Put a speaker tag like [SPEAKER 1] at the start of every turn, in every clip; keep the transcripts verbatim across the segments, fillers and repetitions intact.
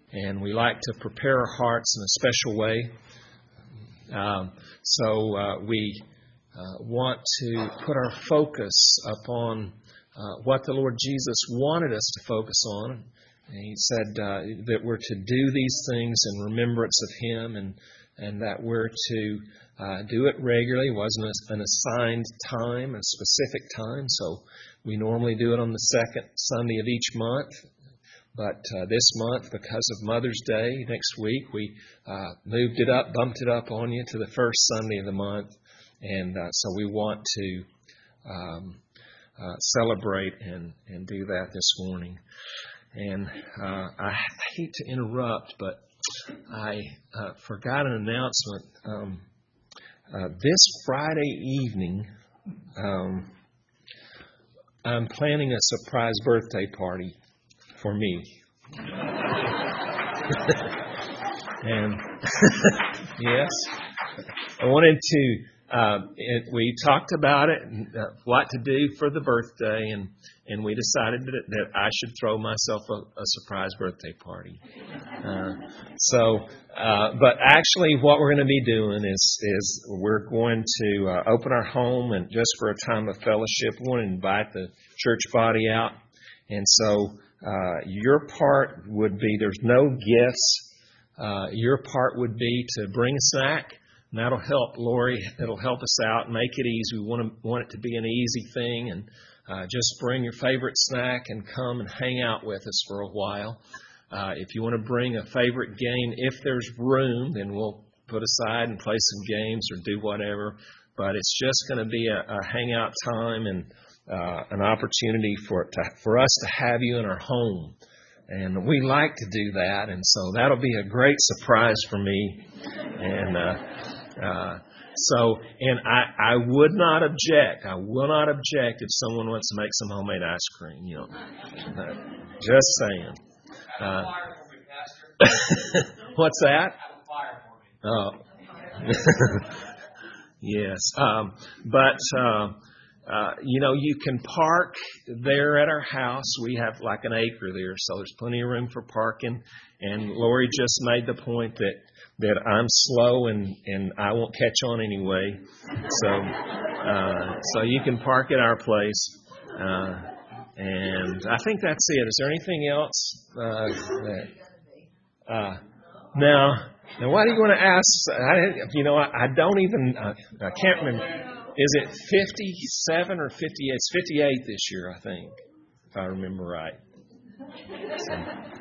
[SPEAKER 1] and we like to prepare our hearts in a special way. Um, so uh, we uh, want to put our focus upon uh, what the Lord Jesus wanted us to focus on. And He said uh, that we're to do these things in remembrance of Him, and and that we're to uh, do it regularly. It wasn't an assigned time, a specific time, so we normally do it on the second Sunday of each month. But uh, this month, because of Mother's Day next week, we uh, moved it up, bumped it up on you to the first Sunday of the month. And uh, so we want to um, uh, celebrate and, and do that this morning. And uh, I hate to interrupt, but I uh, forgot an announcement. Um, uh, this Friday evening, um, I'm planning a surprise birthday party for me. And yes, I wanted to, uh, it, we talked about it, and, uh, what to do for the birthday, and, and we decided that, that I should throw myself a, a surprise birthday party. Uh, so, uh, but actually what we're going to be doing is, is we're going to uh, open our home, and just for a time of fellowship, we want to invite the church body out. And so uh, your part would be, there's no gifts. Uh, your part would be to bring a snack, and that'll help Lori. It'll help us out and make it easy. We want to, want it to be an easy thing, and uh, just bring your favorite snack and come and hang out with us for a while. Uh, if you want to bring a favorite game, if there's room, then we'll put aside and play some games or do whatever. But it's just going to be a, a hangout time, and Uh, an opportunity for to, for us to have you in our home. And we like to do that, and so that'll be a great surprise for me. And uh, uh, so, and I, I would not object. I will not object if someone wants to make some homemade ice cream. You know, uh, just saying. Uh, what's that? Oh, yes. Um, but. Uh, Uh, you know, you can park there at our house. We have like an acre there, so there's plenty of room for parking. And Lori just made the point that, that I'm slow and, and I won't catch on anyway. So uh, so you can park at our place. Uh, and I think that's it. Is there anything else? Uh, that, uh, now, now, why do you want to ask? I, you know, I, I don't even, uh, I can't remember. Is it fifty-seven or fifty-eight? It's fifty-eight this year, I think, if I remember right. So,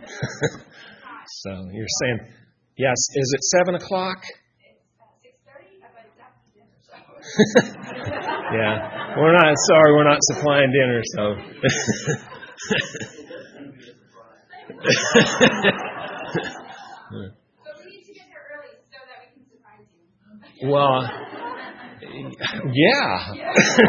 [SPEAKER 1] so you're saying, yes, is it seven o'clock? It's six thirty. Yeah, we're not, sorry, we're not supplying dinner, so.
[SPEAKER 2] So we need to get there early so that we can surprise you.
[SPEAKER 1] Well, yeah.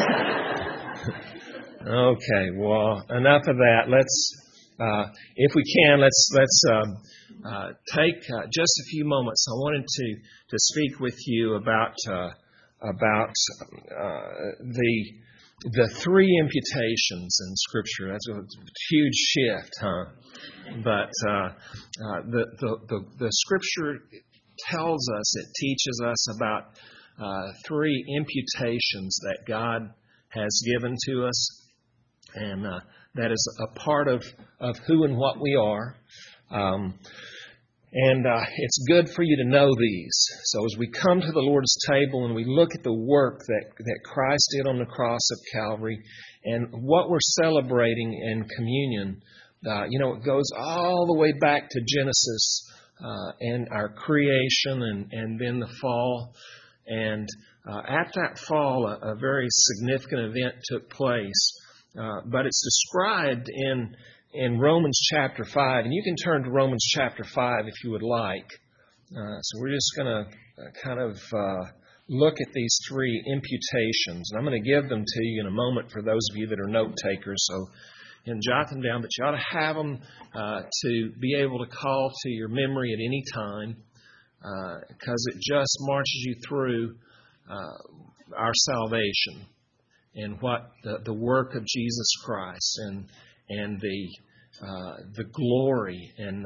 [SPEAKER 1] Okay. Well, enough of that. Let's, uh, if we can, let's let's um, uh, take uh, just a few moments. I wanted to to speak with you about uh, about uh, the the three imputations in Scripture. That's a huge shift, huh? But uh, uh, the, the the the Scripture tells us, it teaches us about Uh, three imputations that God has given to us, and uh, that is a part of, of who and what we are. Um, and uh, it's good for you to know these. So as we come to the Lord's table and we look at the work that, that Christ did on the cross of Calvary and what we're celebrating in communion, uh, you know, it goes all the way back to Genesis uh, and our creation and, and then the fall. And uh, at that fall, a, a very significant event took place. Uh, but it's described in in Romans chapter five. And you can turn to Romans chapter five if you would like. Uh, so we're just going to kind of uh, look at these three imputations. And I'm going to give them to you in a moment for those of you that are note takers. So you can jot them down, but you ought to have them uh, to be able to call to your memory at any time. Because uh, it just marches you through uh, our salvation and what the, the work of Jesus Christ and and the uh, the glory and the,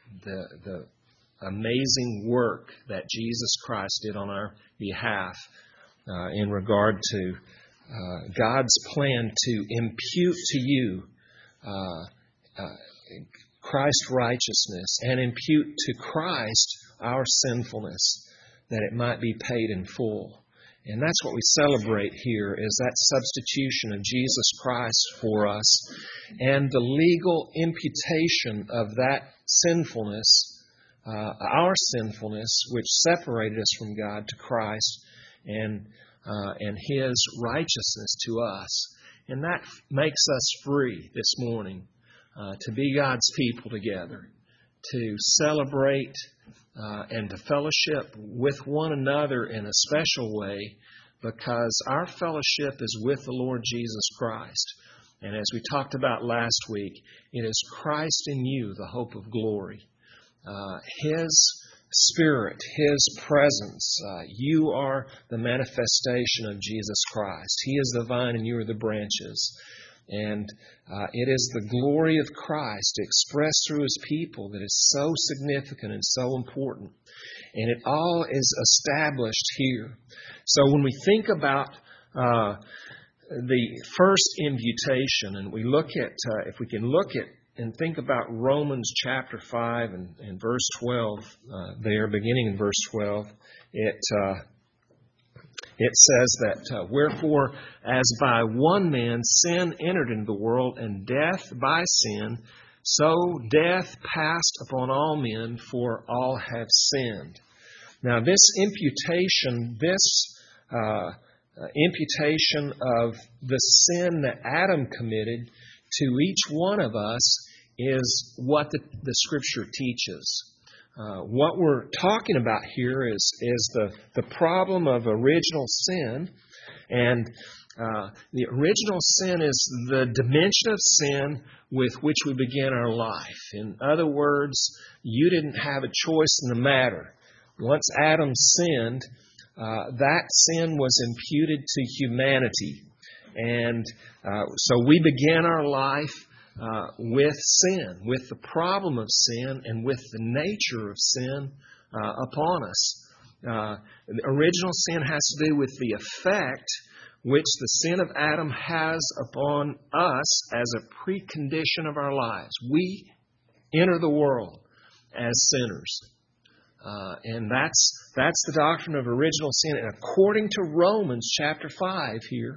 [SPEAKER 1] the the amazing work that Jesus Christ did on our behalf uh, in regard to uh, God's plan to impute to you uh, uh, Christ's righteousness and impute to Christ our sinfulness, that it might be paid in full. And that's what we celebrate here, is that substitution of Jesus Christ for us and the legal imputation of that sinfulness, uh, our sinfulness, which separated us from God, to Christ, and uh, and His righteousness to us. And that makes us free this morning uh, to be God's people together, to celebrate Uh, and to fellowship with one another in a special way, because our fellowship is with the Lord Jesus Christ. And as we talked about last week, it is Christ in you, the hope of glory. Uh, His Spirit, His presence. Uh, you are the manifestation of Jesus Christ. He is the vine and you are the branches. And uh, it is the glory of Christ expressed through His people that is so significant and so important. And it all is established here. So when we think about uh, the first imputation, and we look at, uh, if we can look at and think about Romans chapter five and, and verse twelve uh, there, beginning in verse twelve, it... Uh, It says that, uh, wherefore, as by one man sin entered into the world, and death by sin, so death passed upon all men, for all have sinned. Now, this imputation, this uh, uh, imputation of the sin that Adam committed to each one of us is what the, the Scripture teaches. Uh, what we're talking about here is is the, the problem of original sin. And uh, the original sin is the dimension of sin with which we begin our life. In other words, you didn't have a choice in the matter. Once Adam sinned, uh, that sin was imputed to humanity. And uh, so we began our life Uh, with sin, with the problem of sin, and with the nature of sin uh, upon us. Uh, the original sin has to do with the effect which the sin of Adam has upon us as a precondition of our lives. We enter the world as sinners. Uh, and that's that's the doctrine of original sin. And according to Romans chapter five here,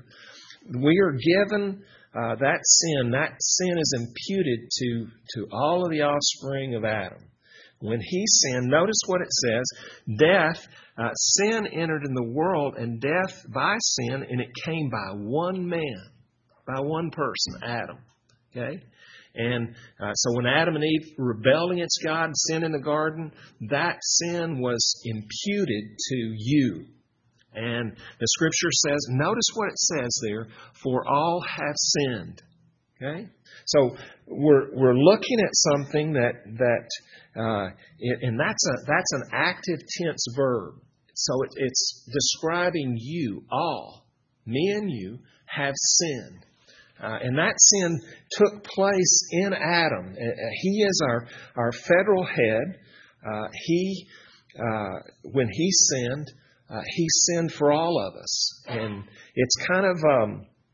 [SPEAKER 1] we are given Uh, that sin, that sin is imputed to, to all of the offspring of Adam. When he sinned, notice what it says, death, uh, sin entered in the world, and death by sin, and it came by one man, by one person, Adam. Okay? And uh, so when Adam and Eve rebelled against God and sinned in the garden, that sin was imputed to you. And the Scripture says, notice what it says there, for all have sinned. Okay? So we're we're looking at something that that uh, and that's a that's an active tense verb. So it, it's describing you all, me and you, have sinned, uh, and that sin took place in Adam. Uh, he is our our federal head. Uh, he uh, when he sinned. Uh, he sinned for all of us. And it's kind of, um,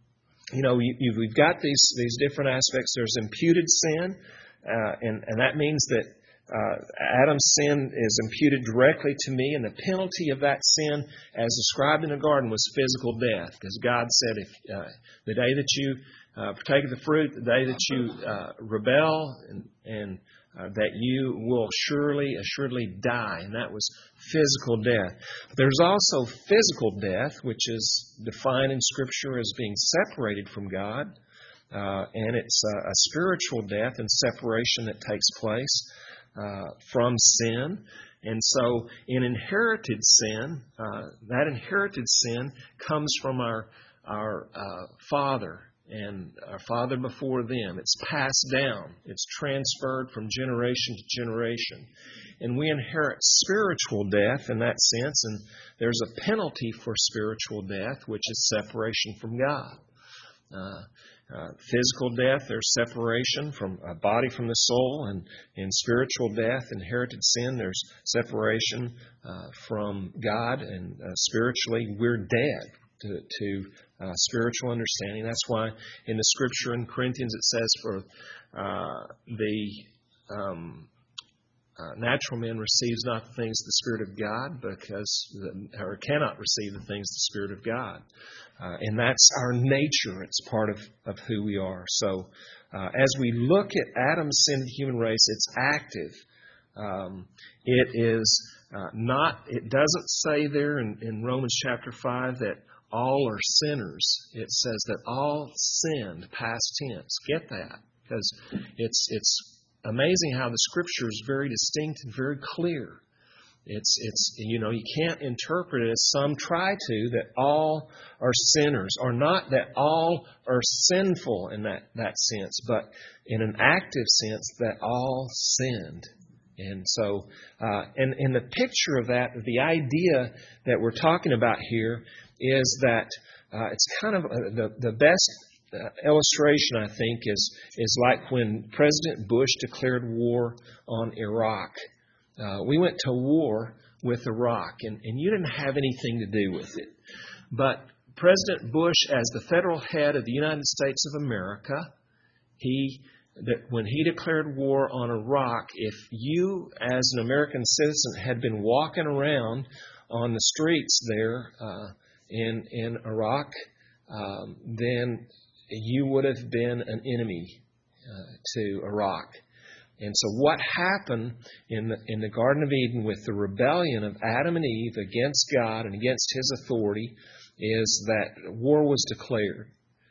[SPEAKER 1] you know, you, you, we've got these these different aspects. There's imputed sin, uh, and, and that means that uh, Adam's sin is imputed directly to me, and the penalty of that sin, as described in the garden, was physical death. Because God said, if uh, the day that you uh, partake of the fruit, the day that you uh, rebel, and, and Uh, that you will surely, assuredly die. And that was physical death. But there's also physical death, which is defined in Scripture as being separated from God. Uh, and it's a, a spiritual death and separation that takes place uh, from sin. And so in inherited sin, uh, that inherited sin comes from our, our uh, father. And our father before them. It's passed down. It's transferred from generation to generation. And we inherit spiritual death in that sense. And there's a penalty for spiritual death, which is separation from God. Uh, uh, physical death, there's separation from a body from the soul, and in spiritual death, inherited sin, there's separation uh, from God, and uh, spiritually we're dead to, to uh, spiritual understanding. That's why in the Scripture in Corinthians it says for uh, the um, Uh, natural man receives not the things of the Spirit of God, because the, or cannot receive the things of the Spirit of God. Uh, and that's our nature. It's part of, of who we are. So uh, as we look at Adam's sin in the human race, it's active. Um, it is uh, not, it doesn't say there in, in Romans chapter five that all are sinners. It says that all sinned, past tense. Get that? Because it's it's amazing how the Scripture is very distinct and very clear. It's, it's you know, you can't interpret it as some try to, that all are sinners, or not that all are sinful in that, that sense, but in an active sense that all sinned. And so, uh, and, and the picture of that, the idea that we're talking about here is that uh, it's kind of uh, the, the best Uh, illustration, I think, is is like when President Bush declared war on Iraq. Uh, we went to war with Iraq, and, and you didn't have anything to do with it. But President Bush, as the federal head of the United States of America, he that when he declared war on Iraq, if you, as an American citizen, had been walking around on the streets there uh, in in Iraq, um, then you would have been an enemy uh, to Iraq. And so what happened in the, in the Garden of Eden with the rebellion of Adam and Eve against God and against His authority is that war was declared.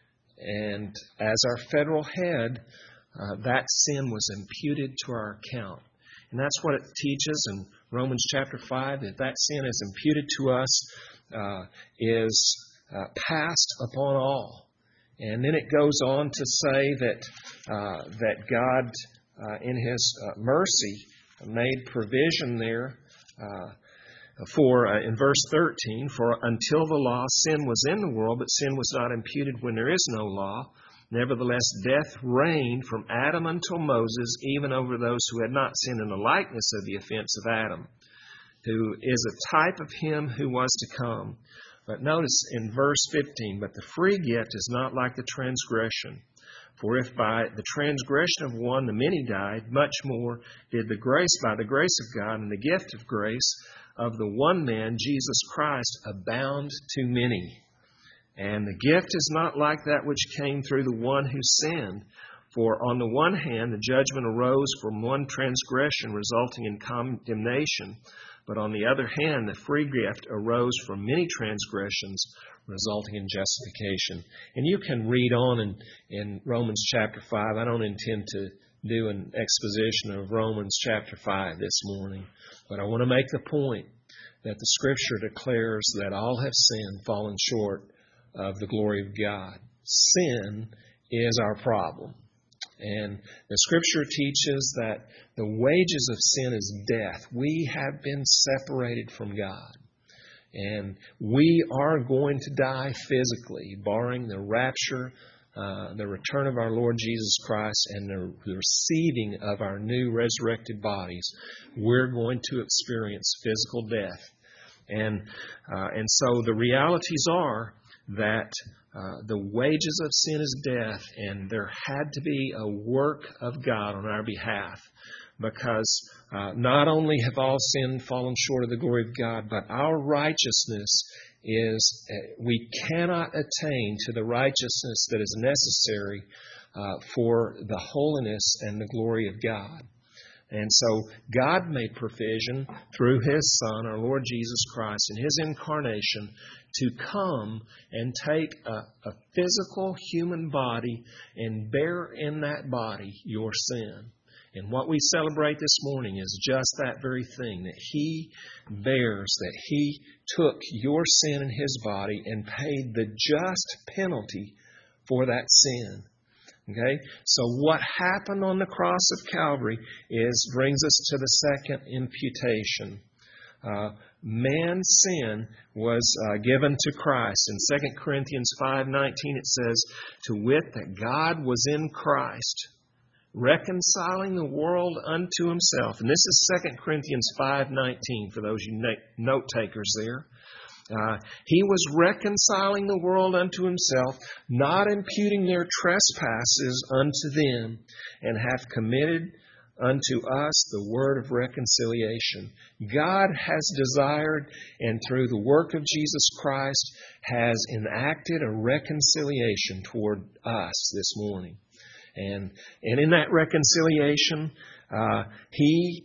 [SPEAKER 1] And as our federal head, uh, that sin was imputed to our account. And that's what it teaches in Romans chapter five, that that sin is imputed to us, uh, is uh, passed upon all. And then it goes on to say that uh, that God, uh, in His uh, mercy, made provision there uh, for, uh, in verse thirteen, for until the law, sin was in the world, but sin was not imputed when there is no law. Nevertheless, death reigned from Adam until Moses, even over those who had not sinned in the likeness of the offense of Adam, who is a type of Him who was to come. But notice in verse fifteen, but the free gift is not like the transgression. For if by the transgression of one the many died, much more did the grace by the grace of God and the gift of grace of the one man, Jesus Christ, abound to many. And the gift is not like that which came through the one who sinned. For on the one hand, the judgment arose from one transgression, resulting in condemnation. But on the other hand, the free gift arose from many transgressions, resulting in justification. And you can read on in, in Romans chapter five. I don't intend to do an exposition of Romans chapter five this morning, but I want to make the point that the Scripture declares that all have sinned, fallen short of the glory of God. Sin is our problem. And the Scripture teaches that the wages of sin is death. We have been separated from God. And we are going to die physically, barring the rapture, uh, the return of our Lord Jesus Christ, and the, the receiving of our new resurrected bodies. We're going to experience physical death. And, uh, and so the realities are that Uh, the wages of sin is death, and there had to be a work of God on our behalf, because uh, not only have all sinned, fallen short of the glory of God, but our righteousness is, uh, we cannot attain to the righteousness that is necessary uh, for the holiness and the glory of God. And so God made provision through His Son, our Lord Jesus Christ, in His incarnation, to come and take a, a physical human body and bear in that body your sin. And what we celebrate this morning is just that very thing, that He bears, that He took your sin in His body and paid the just penalty for that sin. Okay? So what happened on the cross of Calvary is brings us to the second imputation. uh, man's sin was uh, given to Christ. In Second Corinthians five nineteen it says, "To wit, that God was in Christ, reconciling the world unto Himself." And this is Second Corinthians five nineteen for those you note takers there. Uh, he was reconciling the world unto Himself, not imputing their trespasses unto them, and hath committed unto us the word of reconciliation. God has desired, and through the work of Jesus Christ, has enacted a reconciliation toward us this morning. And, and in that reconciliation, uh, He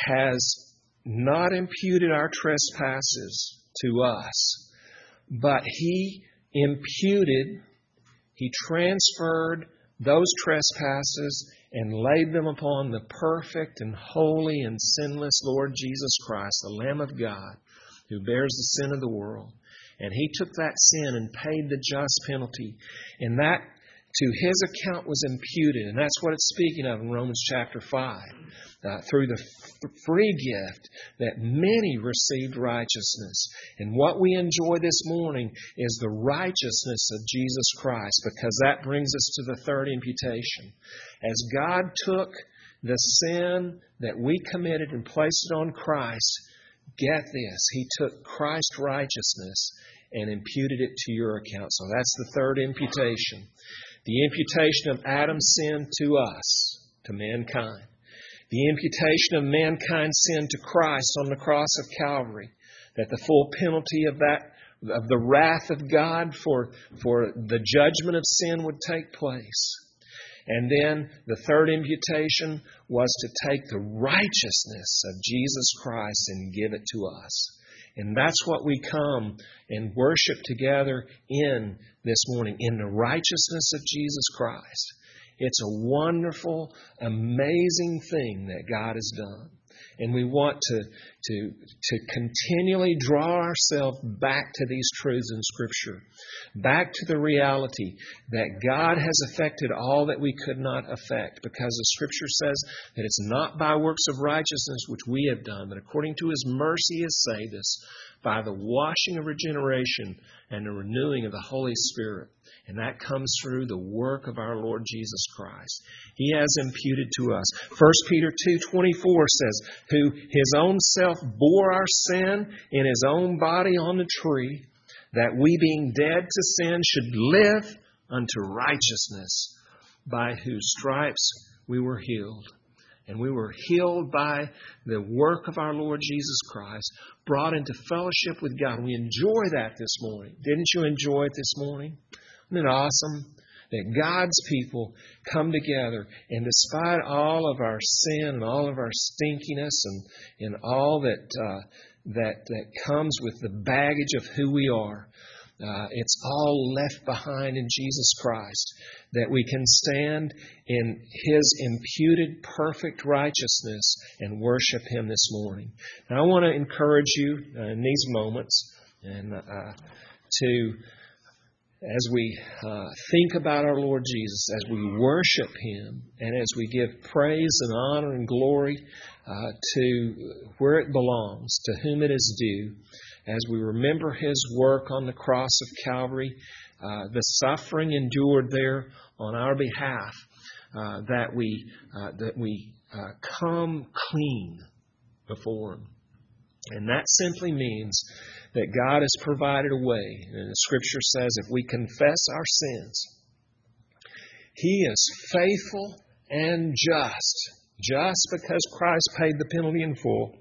[SPEAKER 1] has not imputed our trespasses to us, but He imputed, He transferred those trespasses and laid them upon the perfect and holy and sinless Lord Jesus Christ, the Lamb of God, who bears the sin of the world. And He took that sin and paid the just penalty. And that to His account was imputed. And that's what it's speaking of in Romans chapter five. Uh, through the f- free gift that many received righteousness. And what we enjoy this morning is the righteousness of Jesus Christ, because that brings us to the third imputation. As God took the sin that we committed and placed it on Christ, get this, He took Christ's righteousness and imputed it to your account. So that's the third imputation. The imputation of Adam's sin to us, to mankind. The imputation of mankind's sin to Christ on the cross of Calvary, that the full penalty of that, of the wrath of God for, for the judgment of sin would take place. And then the third imputation was to take the righteousness of Jesus Christ and give it to us. And that's what we come and worship together in this morning, in the righteousness of Jesus Christ. It's a wonderful, amazing thing that God has done. And we want to, to, to continually draw ourselves back to these truths in Scripture, back to the reality that God has effected all that we could not effect, because the Scripture says that it's not by works of righteousness which we have done, but according to His mercy He has saved us by the washing of regeneration and the renewing of the Holy Spirit. And that comes through the work of our Lord Jesus Christ. He has imputed to us. First Peter two twenty-four says, "Who His own self bore our sin in His own body on the tree, that we being dead to sin should live unto righteousness, by whose stripes we were healed." And we were healed by the work of our Lord Jesus Christ, brought into fellowship with God. We enjoy that this morning. Didn't you enjoy it this morning? Isn't it awesome that God's people come together, and despite all of our sin and all of our stinkiness and, and all that, uh, that, that comes with the baggage of who we are, Uh, it's all left behind in Jesus Christ, that we can stand in His imputed perfect righteousness and worship Him this morning. Now, I want to encourage you uh, in these moments and uh, to, as we uh, think about our Lord Jesus, as we worship Him, and as we give praise and honor and glory uh, to where it belongs, to whom it is due, as we remember His work on the cross of Calvary, uh, the suffering endured there on our behalf, uh, that we uh, that we uh, come clean before Him. And that simply means that God has provided a way. And the Scripture says if we confess our sins, He is faithful and just, just because Christ paid the penalty in full.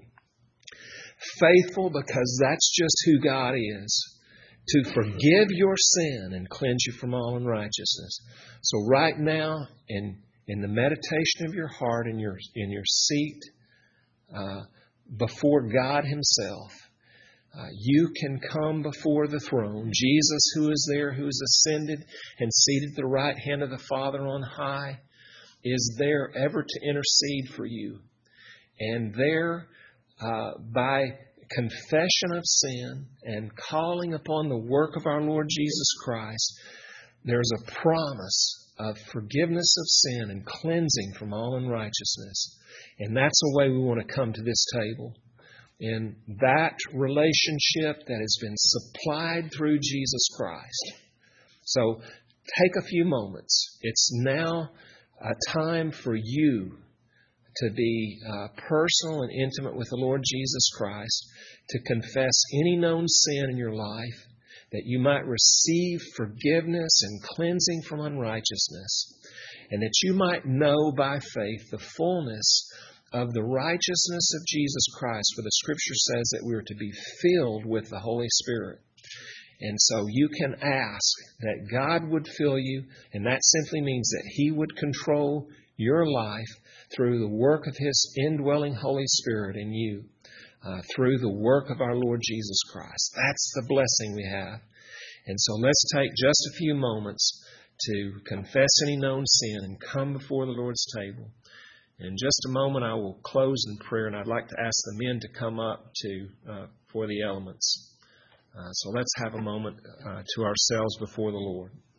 [SPEAKER 1] Faithful because that's just who God is, to forgive your sin and cleanse you from all unrighteousness. So right now, in in the meditation of your heart, in your in your seat uh, before God Himself, uh, you can come before the throne. Jesus, who is there, who is ascended and seated at the right hand of the Father on high, is there ever to intercede for you. And there, Uh, by confession of sin and calling upon the work of our Lord Jesus Christ, there's a promise of forgiveness of sin and cleansing from all unrighteousness. And that's the way we want to come to this table. in that relationship that has been supplied through Jesus Christ. So take a few moments. It's now a time for you to be uh, personal and intimate with the Lord Jesus Christ, to confess any known sin in your life, that you might receive forgiveness and cleansing from unrighteousness, and that you might know by faith the fullness of the righteousness of Jesus Christ. For the Scripture says that we are to be filled with the Holy Spirit. And so you can ask that God would fill you, and that simply means that He would control your life through the work of His indwelling Holy Spirit in you, uh, through the work of our Lord Jesus Christ. That's the blessing we have. And so let's take just a few moments to confess any known sin and come before the Lord's table. In just a moment, I will close in prayer, and I'd like to ask the men to come up to uh, for the elements. Uh, so let's have a moment uh, to ourselves before the Lord.